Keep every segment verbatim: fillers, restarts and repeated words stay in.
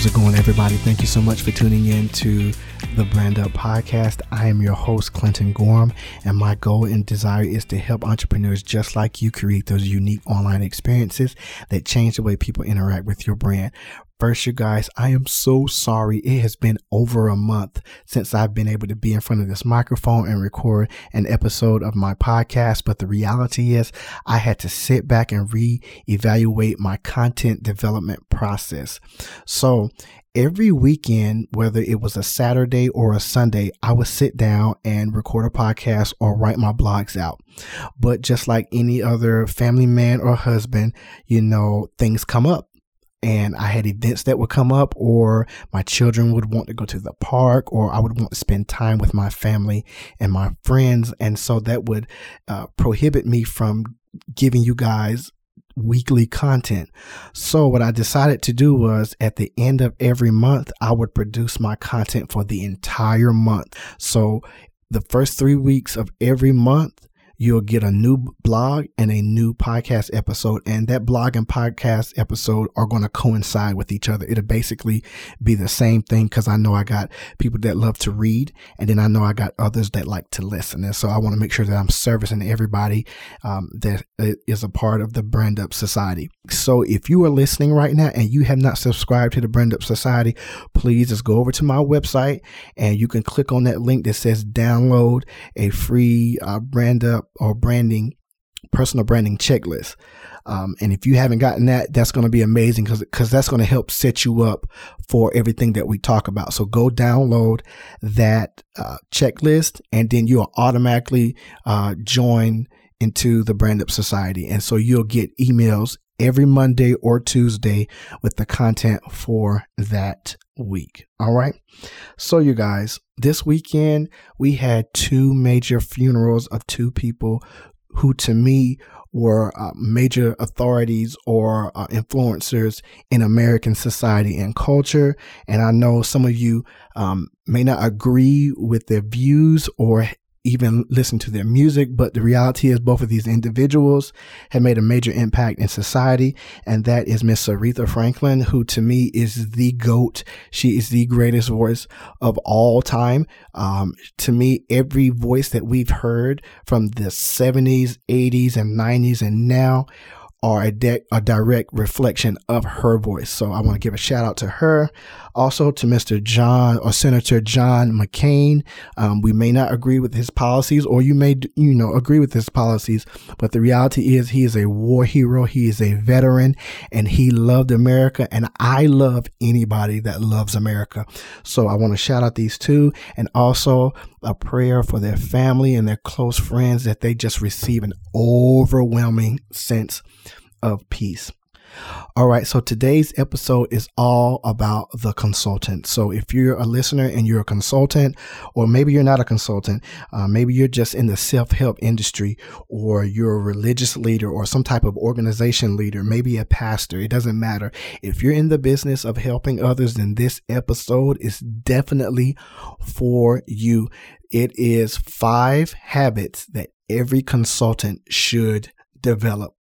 How's it going, everybody? Thank you so much for tuning in to the Brand Up Podcast. I am your host, Clinton Gorham, and my goal and desire is to help entrepreneurs just like you create those unique online experiences that change the way people interact with your brand. First, you guys, I am so sorry. It has been over a month since I've been able to be in front of this microphone and record an episode of my podcast. But the reality is I had to sit back and reevaluate my content development process. So every weekend, whether it was a Saturday or a Sunday, I would sit down and record a podcast or write my blogs out. But just like any other family man or husband, you know, things come up. And I had events that would come up, or my children would want to go to the park, or I would want to spend time with my family and my friends. And so that would uh, prohibit me from giving you guys weekly content. So what I decided to do was at the end of every month, I would produce my content for the entire month. So the first three weeks of every month, you'll get a new blog and a new podcast episode. And that blog and podcast episode are going to coincide with each other. It'll basically be the same thing because I know I got people that love to read, and then I know I got others that like to listen. And so I want to make sure that I'm servicing everybody um, that is a part of the Brand Up Society. So if you are listening right now and you have not subscribed to the Brand Up Society, please just go over to my website and you can click on that link that says download a free uh, Brand Up or branding, personal branding checklist. Um, and if you haven't gotten that, that's going to be amazing because because that's going to help set you up for everything that we talk about. So go download that uh, checklist, and then you'll automatically uh, join into the Brand Up Society. And so you'll get emails every Monday or Tuesday with the content for that week. All right. So you guys, this weekend we had two major funerals of two people who to me were uh, major authorities or uh, influencers in American society and culture. And I know some of you um, may not agree with their views or even listen to their music, but the reality is both of these individuals have made a major impact in society, and that is Miss Aretha Franklin, who to me is the GOAT. She is the greatest voice of all time. Um, to me, every voice that we've heard from the seventies, eighties, and nineties, and now are a, de- a direct reflection of her voice. So I want to give a shout out to her. Also to Mister John or Senator John McCain. Um, we may not agree with his policies, or you may, you know, agree with his policies, but the reality is he is a war hero. He is a veteran, and he loved America. And I love anybody that loves America. So I want to shout out these two, and also a prayer for their family and their close friends that they just receive an overwhelming sense of peace. All right. So today's episode is all about the consultant. So if you're a listener and you're a consultant, or maybe you're not a consultant, uh, maybe you're just in the self-help industry, or you're a religious leader or some type of organization leader, maybe a pastor, it doesn't matter. If you're in the business of helping others, then this episode is definitely for you. It is five habits that every consultant should develop.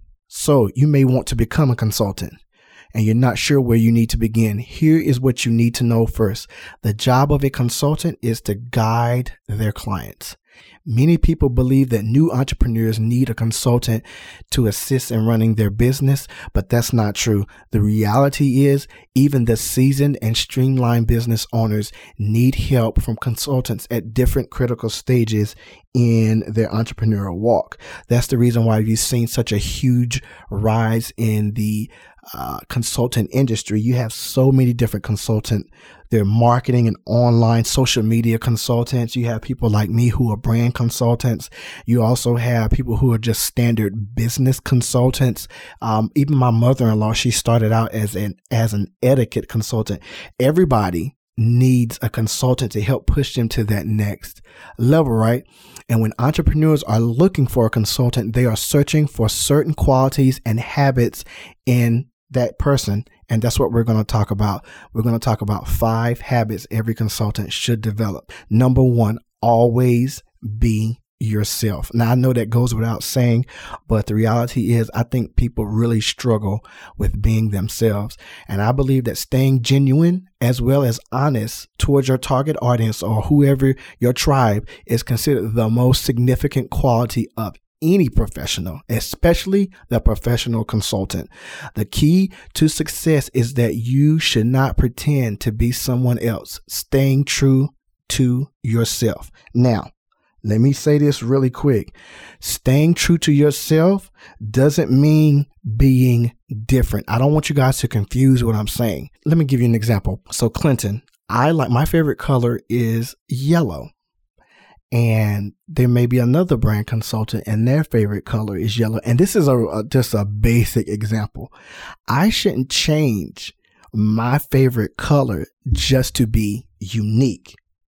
So you may want to become a consultant and you're not sure where you need to begin. Here is what you need to know first. The job of a consultant is to guide their clients. Many people believe that new entrepreneurs need a consultant to assist in running their business, but that's not true. The reality is even the seasoned and streamlined business owners need help from consultants at different critical stages in their entrepreneurial walk. That's the reason why you've seen such a huge rise in the uh, consultant industry. You have so many different consultant. They're marketing and online social media consultants. You have people like me who are brand consultants. You also have people who are just standard business consultants. Um, even my mother-in-law, she started out as an as an etiquette consultant. Everybody needs a consultant to help push them to that next level, right? And when entrepreneurs are looking for a consultant, they are searching for certain qualities and habits in that person. And that's what we're going to talk about. We're going to talk about five habits every consultant should develop. Number one, always be yourself. Now, I know that goes without saying, but the reality is I think people really struggle with being themselves. And I believe that staying genuine as well as honest towards your target audience or whoever your tribe is considered the most significant quality of any professional, especially the professional consultant. The key to success is that you should not pretend to be someone else, staying true to yourself. Now, let me say this really quick. Staying true to yourself doesn't mean being different. I don't want you guys to confuse what I'm saying. Let me give you an example. So Clinton, I like, my favorite color is yellow. And there may be another brand consultant and their favorite color is yellow. And this is a, a just a basic example. I shouldn't change my favorite color just to be unique.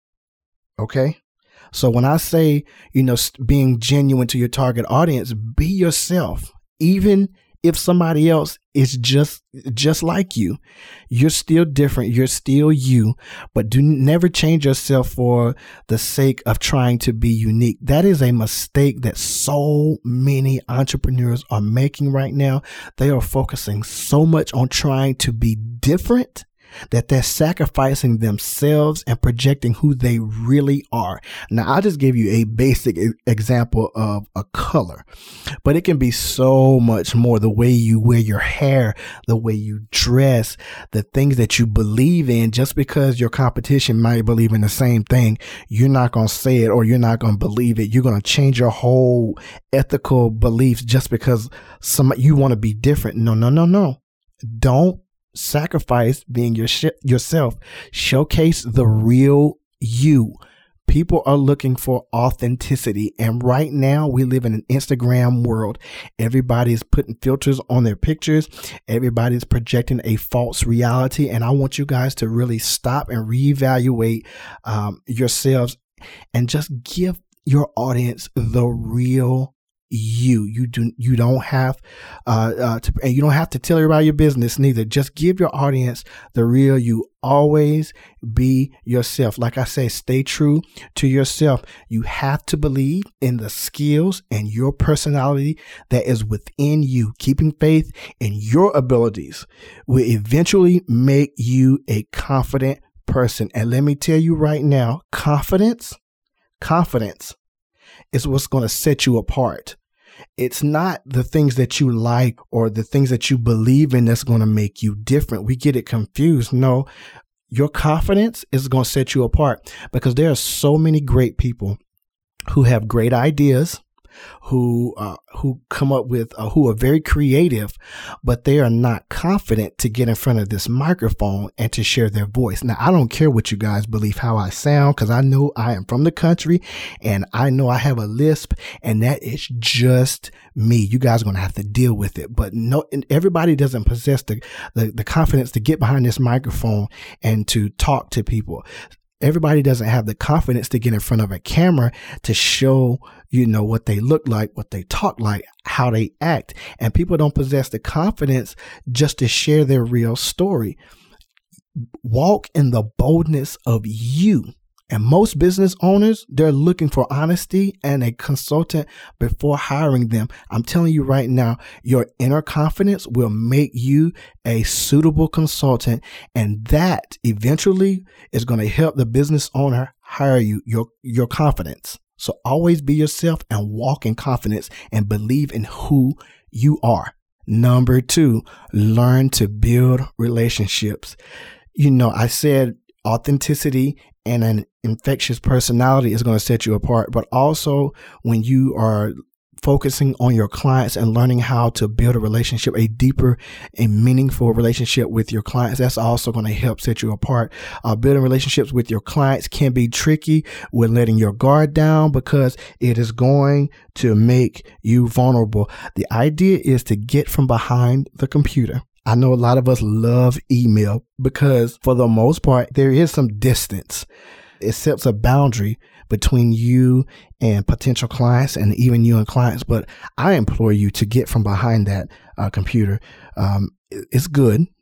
Okay? So when I say, you know, being genuine to your target audience, be yourself. Even if somebody else is just just like you, you're still different. You're still you, but do never change yourself for the sake of trying to be unique. That is a mistake that so many entrepreneurs are making right now. They are focusing so much on trying to be different that they're sacrificing themselves and projecting who they really are. Now, I'll just give you a basic example of a color, but it can be so much more. The way you wear your hair, the way you dress, the things that you believe in. Just because your competition might believe in the same thing, you're not going to say it or you're not going to believe it. You're going to change your whole ethical beliefs just because some you want to be different. No, no, no, no. Don't sacrifice being your sh- yourself. Showcase the real you. People are looking for authenticity. And right now we live in an Instagram world. Everybody's putting filters on their pictures. Everybody's projecting a false reality. And I want you guys to really stop and reevaluate um, yourselves and just give your audience the real you. You do. You don't have uh, uh, to, and you don't have to tell everybody your business neither. Just give your audience the real you. Always be yourself. Like I say, stay true to yourself. You have to believe in the skills and your personality that is within you. Keeping faith in your abilities will eventually make you a confident person. And let me tell you right now, confidence, confidence. is what's going to set you apart. It's not the things that you like or the things that you believe in that's going to make you different. We get it confused. No, your confidence is going to set you apart because there are so many great people who have great ideas, who uh, who come up with, uh, who are very creative, but they are not confident to get in front of this microphone and to share their voice. Now, I don't care what you guys believe, how I sound, because I know I am from the country and I know I have a lisp and that is just me. You guys are going to have to deal with it. But no, everybody doesn't possess the, the, the confidence to get behind this microphone and to talk to people. Everybody doesn't have the confidence to get in front of a camera to show, you know, what they look like, what they talk like, how they act. And people don't possess the confidence just to share their real story. Walk in the boldness of you. And most business owners, they're looking for honesty and a consultant before hiring them. I'm telling you right now, your inner confidence will make you a suitable consultant. And that eventually is going to help the business owner hire you, your, your confidence. So always be yourself and walk in confidence and believe in who you are. Number two, learn to build relationships. You know, I said authenticity and an infectious personality is going to set you apart. But also when you are focusing on your clients and learning how to build a relationship, a deeper and meaningful relationship with your clients, that's also going to help set you apart. Uh, building relationships with your clients can be tricky with letting your guard down because it is going to make you vulnerable. The idea is to get from behind the computer. I know a lot of us love email because for the most part, there is some distance. It sets a boundary between you and potential clients and even you and clients. But I implore you to get from behind that uh, computer. Um, it's good.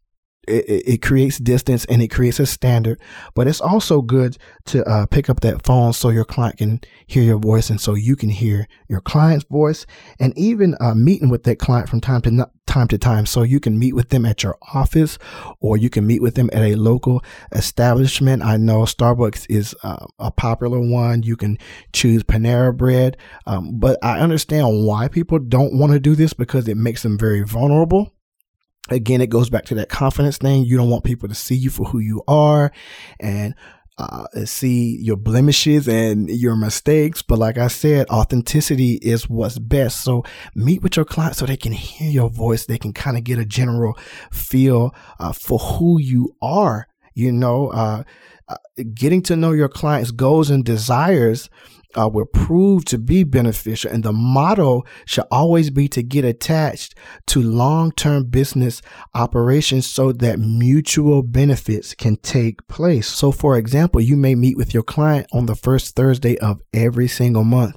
It, it creates distance and it creates a standard, but it's also good to uh, pick up that phone so your client can hear your voice and so you can hear your client's voice, and even uh, meeting with that client from time to no- time to time. So you can meet with them at your office, or you can meet with them at a local establishment. I know Starbucks is uh, a popular one. You can choose Panera Bread, um, but I understand why people don't want to do this, because it makes them very vulnerable. Again, it goes back to that confidence thing. You don't want people to see you for who you are and uh, see your blemishes and your mistakes. But like I said, authenticity is what's best. So meet with your client so they can hear your voice. They can kind of get a general feel uh, for who you are. You know, uh, uh, getting to know your client's goals and desires Uh, will prove to be beneficial. And the motto should always be to get attached to long-term business operations so that mutual benefits can take place. So for example, you may meet with your client on the first Thursday of every single month.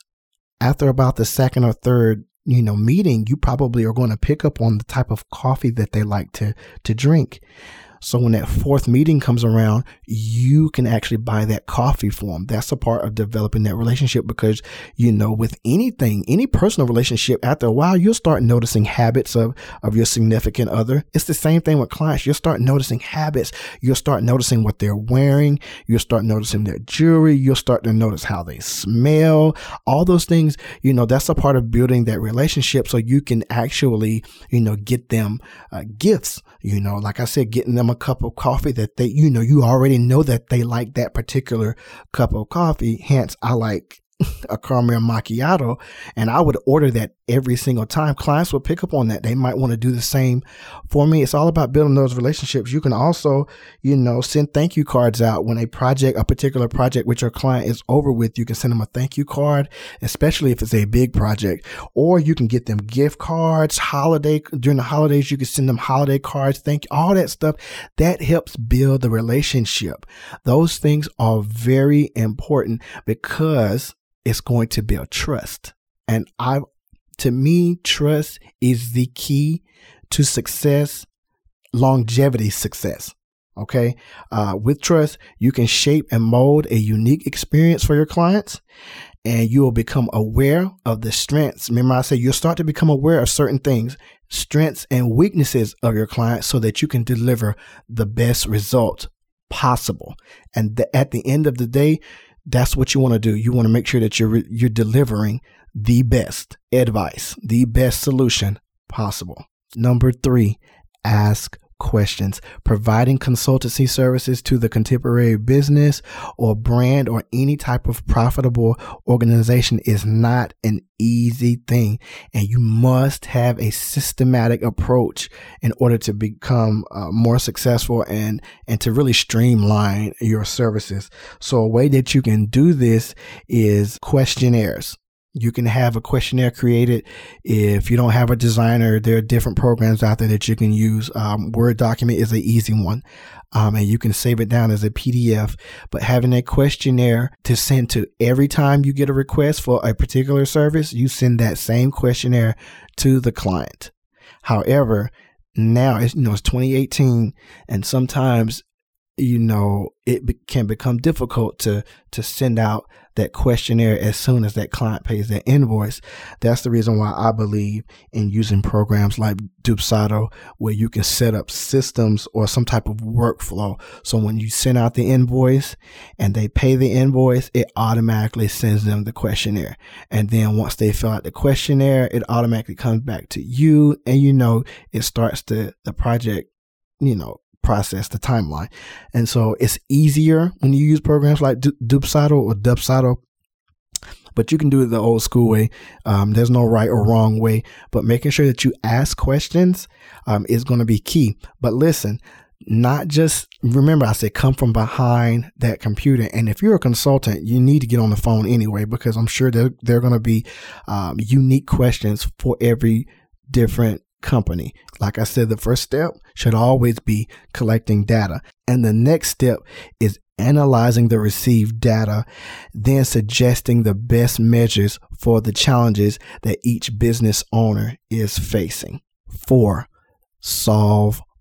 After about the second or third you know, meeting, you probably are going to pick up on the type of coffee that they like to, to drink. So when that fourth meeting comes around, you can actually buy that coffee for them. That's a part of developing that relationship, because, you know, with anything, any personal relationship, after a while, you'll start noticing habits of, of your significant other. It's the same thing with clients. You'll start noticing habits. You'll start noticing what they're wearing. You'll start noticing their jewelry. You'll start to notice how they smell. All those things, you know, that's a part of building that relationship, so you can actually, you know, get them uh, gifts, you know, like I said, getting them a cup of coffee that they, you know, you already know that they like that particular cup of coffee. Hence, I like a caramel macchiato, and I would order that every single time. Clients will pick up on that. They might want to do the same for me. It's all about building those relationships. You can also, you know, send thank you cards out when a project, a particular project with your client is over with. You can send them a thank you card, especially if it's a big project, or you can get them gift cards, holiday, during the holidays, you can send them holiday cards. Thank you, all that stuff that helps build the relationship. Those things are very important because it's going to build trust. And I, to me, trust is the key to success, longevity success. Okay. Uh, with trust, you can shape and mold a unique experience for your clients, and you will become aware of the strengths. Remember, I said you'll start to become aware of certain things, strengths and weaknesses of your clients, so that you can deliver the best result possible. And the, at the end of the day, that's what you want to do. You want to make sure that you're you're delivering the best advice, the best solution possible. Number three, ask questions. Providing consultancy services to the contemporary business or brand or any type of profitable organization is not an easy thing, and you must have a systematic approach in order to become uh, more successful and and to really streamline your services. So a way that you can do this is questionnaires. You can have a questionnaire created. If you don't have a designer, there are different programs out there that you can use. Um, Word document is an easy one, um, and you can save it down as a P D F. But having a questionnaire to send to every time you get a request for a particular service, you send that same questionnaire to the client. However, now it's, you know, it's twenty eighteen, and sometimes, you know, it be- can become difficult to to send out that questionnaire as soon as that client pays their invoice. That's the reason why I believe in using programs like Dubsado, where you can set up systems or some type of workflow. So when you send out the invoice and they pay the invoice, it automatically sends them the questionnaire. And then once they fill out the questionnaire, it automatically comes back to you, and, you know, it starts the, the project, you know, process, the timeline. And so it's easier when you use programs like Dubsado or Dubsado, but you can do it the old school way. Um, there's no right or wrong way, but making sure that you ask questions um, is going to be key. But listen, not just, remember I said, come from behind that computer. And if you're a consultant, you need to get on the phone anyway, because I'm sure there, there are going to be um, unique questions for every different company. Like I said, the first step should always be collecting data. And the next step is analyzing the received data, then suggesting the best measures for the challenges that each business owner is facing. Four, solve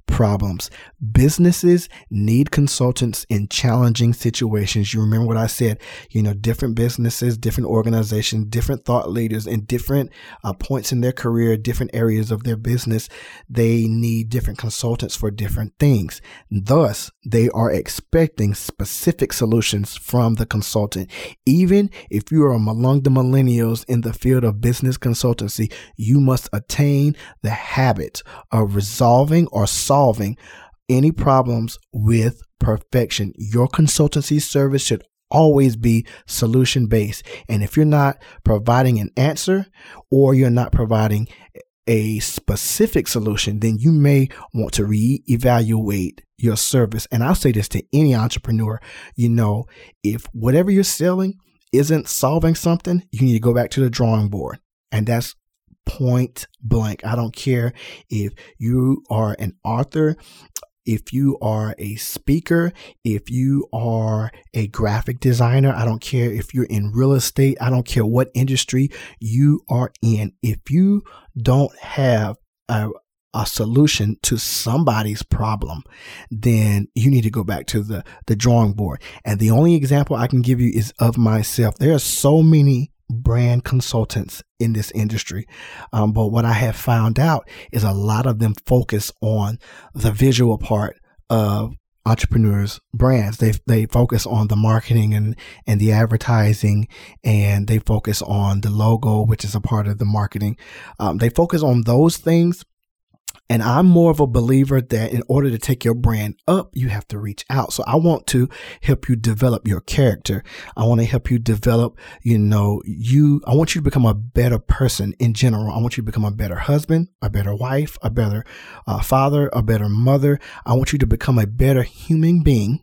problems. Businesses need consultants in challenging situations. You remember what I said, you know, different businesses, different organizations, different thought leaders in different uh, points in their career, different areas of their business. They need different consultants for different things. Thus, they are expecting specific solutions from the consultant. Even if you are among the millennials in the field of business consultancy, you must attain the habit of resolving or solving any problems with perfection. Your consultancy service should always be solution based. And if you're not providing an answer or you're not providing a specific solution, then you may want to reevaluate your service. And I'll say this to any entrepreneur, you know, if whatever you're selling isn't solving something, you need to go back to the drawing board. And that's point blank. I don't care if you are an author, if you are a speaker, if you are a graphic designer, I don't care if you're in real estate, I don't care what industry you are in. If you don't have a, a solution to somebody's problem, then you need to go back to the, the drawing board. And the only example I can give you is of myself. There are so many brand consultants in this industry. Um, but what I have found out is a lot of them focus on the visual part of entrepreneurs' brands. They they focus on the marketing and, and the advertising, and they focus on the logo, which is a part of the marketing. Um, they focus on those things. And I'm more of a believer that in order to take your brand up, you have to reach out. So I want to help you develop your character. I want to help you develop, you know, you, I want you to become a better person in general. I want you to become a better husband, a better wife, a better uh, father, a better mother. I want you to become a better human being.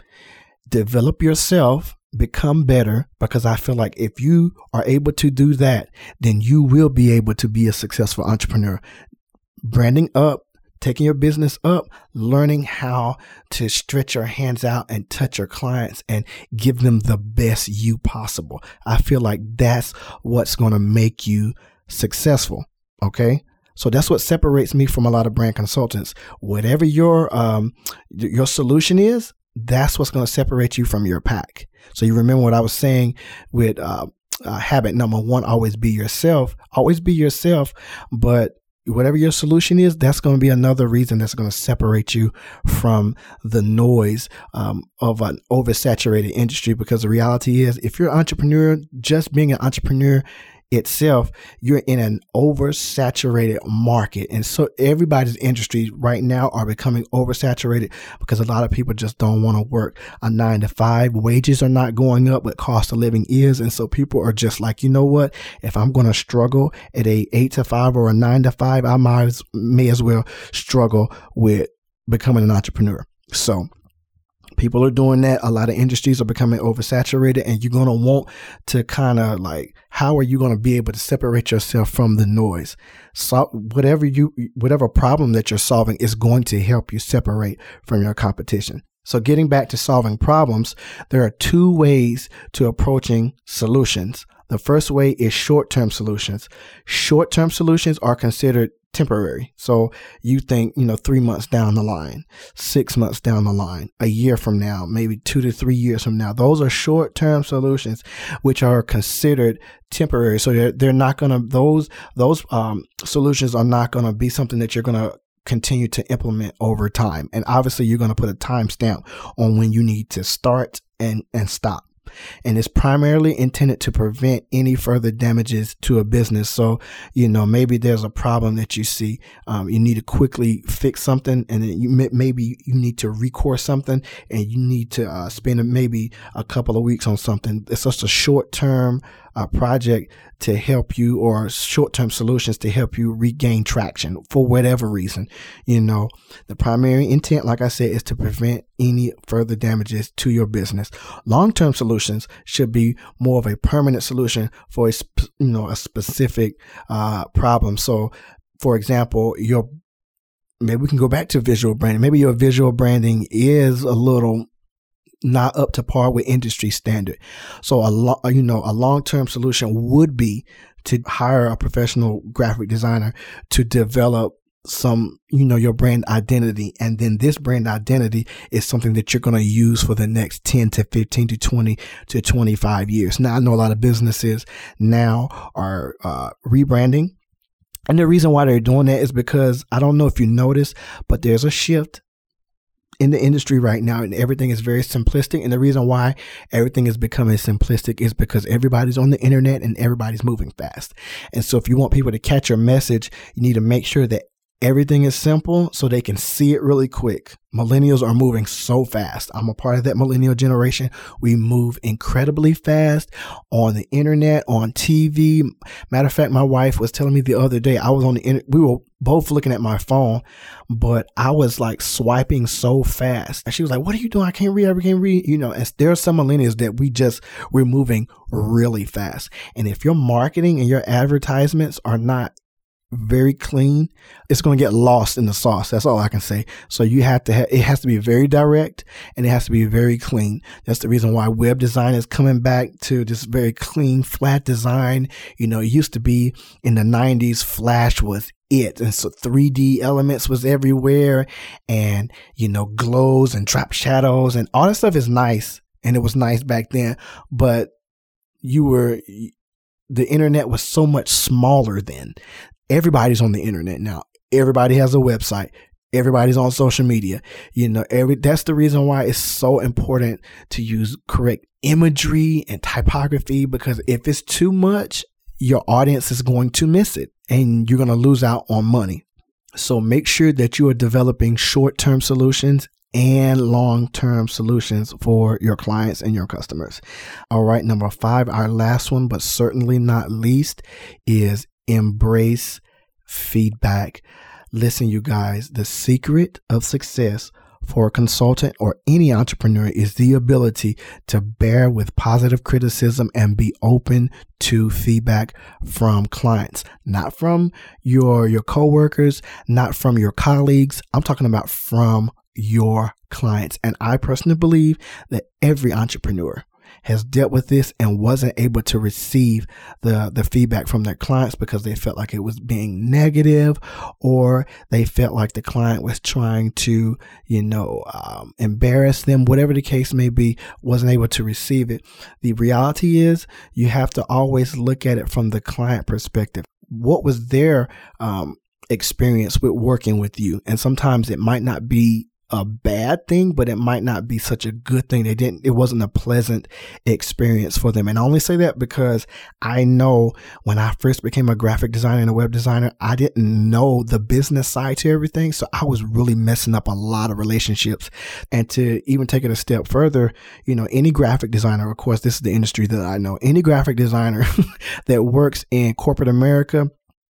Develop yourself, become better, because I feel like if you are able to do that, then you will be able to be a successful entrepreneur. Branding up, taking your business up, learning how to stretch your hands out and touch your clients and give them the best you possible. I feel like that's what's going to make you successful. Okay. So that's what separates me from a lot of brand consultants. Whatever your, um, your solution is, that's what's going to separate you from your pack. So you remember what I was saying with, uh, uh habit number one, always be yourself, always be yourself, but whatever your solution is, that's going to be another reason that's going to separate you from the noise um, of an oversaturated industry. Because the reality is, if you're an entrepreneur, just being an entrepreneur itself, you're in an oversaturated market. And so everybody's industry right now are becoming oversaturated because a lot of people just don't want to work a nine to five. Wages are not going up, but cost of living is. And so people are just like, you know what? If I'm going to struggle at a eight to five or a nine to five, I might as, may as well struggle with becoming an entrepreneur. So people are doing that. A lot of industries are becoming oversaturated, and you're going to want to kind of like, how are you going to be able to separate yourself from the noise? So whatever you, whatever problem that you're solving is going to help you separate from your competition. So getting back to solving problems, there are two ways to approaching solutions. The first way is short-term solutions. Short-term solutions are considered temporary. So you think, you know, three months down the line, six months down the line, a year from now, maybe two to three years from now, those are short-term solutions, which are considered temporary. So they're, they're not going to, those, those, um, solutions are not going to be something that you're going to continue to implement over time. And obviously you're going to put a timestamp on when you need to start and, and stop. And it's primarily intended to prevent any further damages to a business. So, you know, maybe there's a problem that you see, um, you need to quickly fix something, and then you may, maybe you need to recourse something, and you need to uh, spend maybe a couple of weeks on something. It's just a short-term uh, project to help you, or short-term solutions to help you regain traction for whatever reason. You know, the primary intent, like I said, is to prevent any further damages to your business. Long-term solutions should be more of a permanent solution for a, sp- you know, a specific uh, problem. So, for example, your maybe we can go back to visual branding. Maybe your visual branding is a little not up to par with industry standard. So a lo- you know, a long-term solution would be to hire a professional graphic designer to develop some, you know, your brand identity. And then this brand identity is something that you're going to use for the next ten to fifteen to twenty to twenty-five years. Now, I know a lot of businesses now are uh, rebranding. And the reason why they're doing that is because, I don't know if you noticed, but there's a shift in the industry right now, and everything is very simplistic. And the reason why everything is becoming simplistic is because everybody's on the internet and everybody's moving fast. And so if you want people to catch your message, you need to make sure that everything is simple so they can see it really quick. Millennials are moving so fast. I'm a part of that millennial generation. We move incredibly fast on the internet, on T V. Matter of fact, my wife was telling me the other day, I was on the internet, we were both looking at my phone, but I was like swiping so fast. And she was like, what are you doing? I can't read. I can't read. You know, and there are some millennials that we just, we're moving really fast. And if your marketing and your advertisements are not very clean, it's going to get lost in the sauce. That's all I can say. So you have to have, it has to be very direct and it has to be very clean. That's the reason why web design is coming back to this very clean, flat design. You know, it used to be in the nineties, Flash was it. And so three D elements was everywhere, and, you know, glows and drop shadows and all that stuff is nice. And it was nice back then, but you were, the internet was so much smaller then. Everybody's on the internet now. Everybody has a website. Everybody's on social media. You know, every, that's the reason why it's so important to use correct imagery and typography, because if it's too much, your audience is going to miss it and you're going to lose out on money. So make sure that you are developing short-term solutions and long-term solutions for your clients and your customers. All right. Number five, our last one, but certainly not least, is embrace feedback. Listen, you guys, the secret of success for a consultant or any entrepreneur is the ability to bear with positive criticism and be open to feedback from clients, not from your, your coworkers, not from your colleagues. I'm talking about from your clients. And I personally believe that every entrepreneur has dealt with this and wasn't able to receive the, the feedback from their clients because they felt like it was being negative, or they felt like the client was trying to, you know, um, embarrass them, whatever the case may be, wasn't able to receive it. The reality is you have to always look at it from the client perspective. What was their um, experience with working with you? And sometimes it might not be a bad thing, but it might not be such a good thing. They didn't, it wasn't a pleasant experience for them. And I only say that because I know when I first became a graphic designer and a web designer, I didn't know the business side to everything. So I was really messing up a lot of relationships. And to even take it a step further, you know, any graphic designer, of course, this is the industry that I know, any graphic designer that works in corporate America,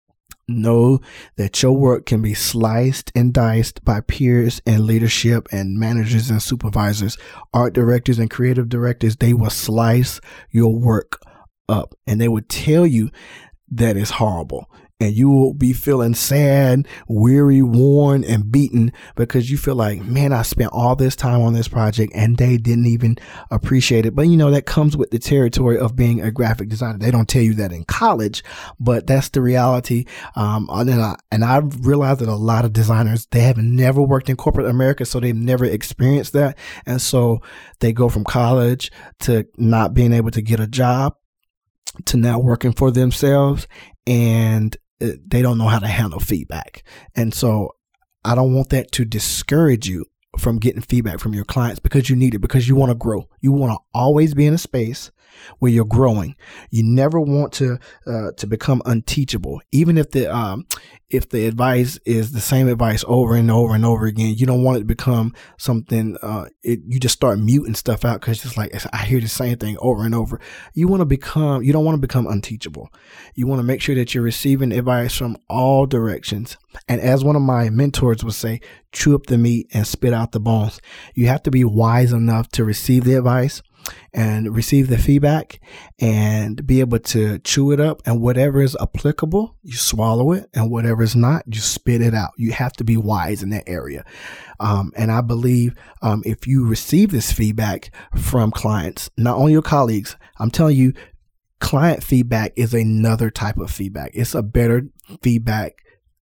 know that your work can be sliced and diced by peers and leadership and managers and supervisors, art directors and creative directors. They will slice your work up and they would tell you that it's horrible. And you will be feeling sad, weary, worn, and beaten because you feel like, man, I spent all this time on this project and they didn't even appreciate it. But, you know, that comes with the territory of being a graphic designer. They don't tell you that in college, but that's the reality. Um, and, I, and I've realized that a lot of designers, they have never worked in corporate America, so they've never experienced that. And so they go from college to not being able to get a job to now working for themselves, and they don't know how to handle feedback. And so I don't want that to discourage you from getting feedback from your clients, because you need it, because you want to grow. You want to always be in a space where you're growing. You never want to uh, to become unteachable. Even if the um, if the advice is the same advice over and over and over again, you don't want it to become something. Uh, it, you just start muting stuff out because it's like, I hear the same thing over and over. You want to become. You don't want to become unteachable. You want to make sure that you're receiving advice from all directions. And as one of my mentors would say, chew up the meat and spit out the bones. You have to be wise enough to receive the advice and receive the feedback and be able to chew it up, and whatever is applicable, you swallow it, and whatever is not, you spit it out. You have to be wise in that area. Um, and I believe um, if you receive this feedback from clients, not only your colleagues, I'm telling you, client feedback is another type of feedback. It's a better feedback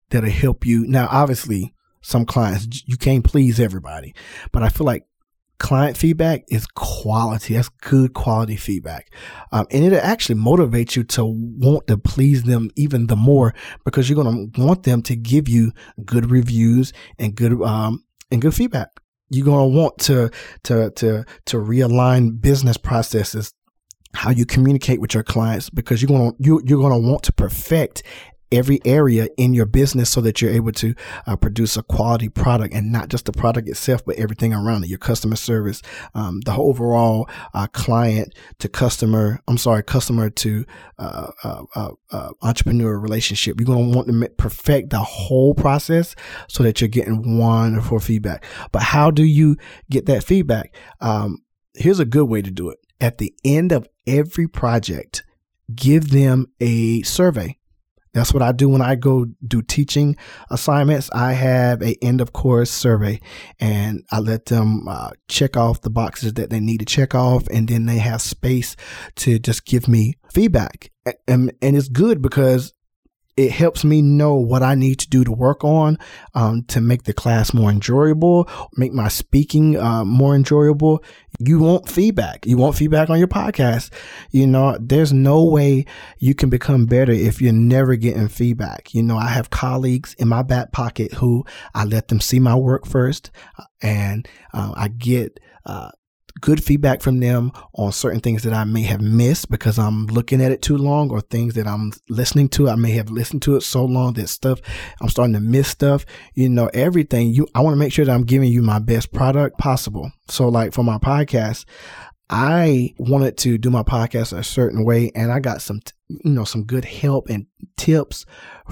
that'll help you. Now, obviously, some clients, you can't please everybody, but I feel like client feedback is quality. That's good quality feedback. Um, and it'll actually motivate you to want to please them even the more, because you're going to want them to give you good reviews and good, um, and good feedback. You're going to want to, to, to, to realign business processes, how you communicate with your clients, because you're going to, you, you're going to want to perfect every area in your business so that you're able to uh, produce a quality product, and not just the product itself, but everything around it, your customer service, um, the overall uh, client to customer, I'm sorry, customer to uh, uh, uh, uh, entrepreneur relationship. You're going to want to perfect the whole process so that you're getting wonderful feedback. But how do you get that feedback? Um, here's a good way to do it. At the end of every project, give them a survey. That's what I do when I go do teaching assignments. I have a end of course survey, and I let them uh, check off the boxes that they need to check off. And then they have space to just give me feedback. And, and it's good because it helps me know what I need to do to work on, um, to make the class more enjoyable, make my speaking uh, more enjoyable. You want feedback. You want feedback on your podcast. You know, there's no way you can become better if you're never getting feedback. You know, I have colleagues in my back pocket who I let them see my work first, and uh, I get uh good feedback from them on certain things that I may have missed because I'm looking at it too long, or things that I'm listening to. I may have listened to it so long that stuff, I'm starting to miss stuff, you know, everything. You, I want to make sure that I'm giving you my best product possible. So like for my podcast, I wanted to do my podcast a certain way, and I got some, you know, some good help and tips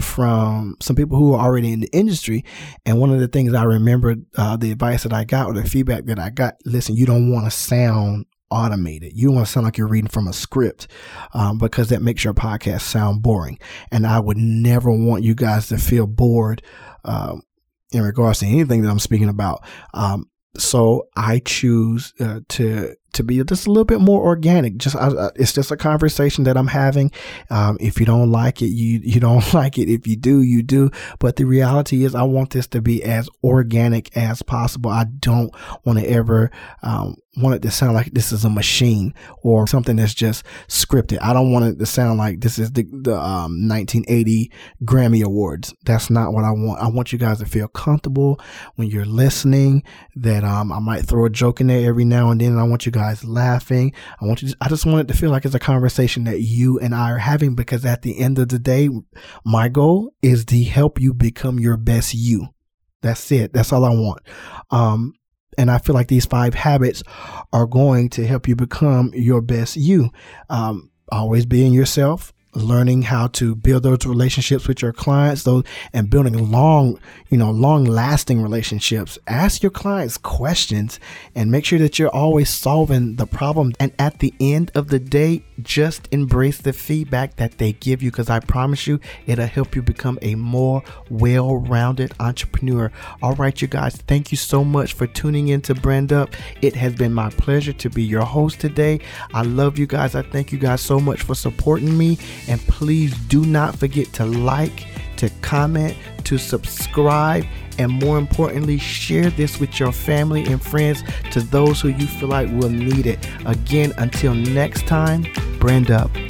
from some people who are already in the industry. And one of the things I remember, uh, the advice that I got, or the feedback that I got, listen, you don't want to sound automated. You want to sound like you're reading from a script, um, because that makes your podcast sound boring. And I would never want you guys to feel bored, um, in regards to anything that I'm speaking about. Um, So I choose uh, to to be just a little bit more organic. Just uh, it's just a conversation that I'm having. Um, if you don't like it, you you don't like it. If you do, you do. But the reality is, I want this to be as organic as possible. I don't want to ever um, want it to sound like this is a machine or something that's just scripted. I don't want it to sound like this is the the um, nineteen eighty Grammy Awards. That's not what I want. I want you guys to feel comfortable when you're listening. That um, I might throw a joke in there every now and then, and I want you guys laughing. I want you. To, I just want it to feel like it's a conversation that you and I are having, because at the end of the day, my goal is to help you become your best you. That's it. That's all I want. Um, and I feel like these five habits are going to help you become your best you. Um, always being yourself. Learning how to build those relationships with your clients, those, and building long, you know, long lasting relationships. Ask your clients questions and make sure that you're always solving the problem. And at the end of the day, just embrace the feedback that they give you, because I promise you, it'll help you become a more well-rounded entrepreneur. All right, you guys, thank you so much for tuning in to Brand Up. It has been my pleasure to be your host today. I love you guys. I thank you guys so much for supporting me. And please do not forget to like, to comment, to subscribe, and more importantly, share this with your family and friends, to those who you feel like will need it. Again, until next time, Brand Up.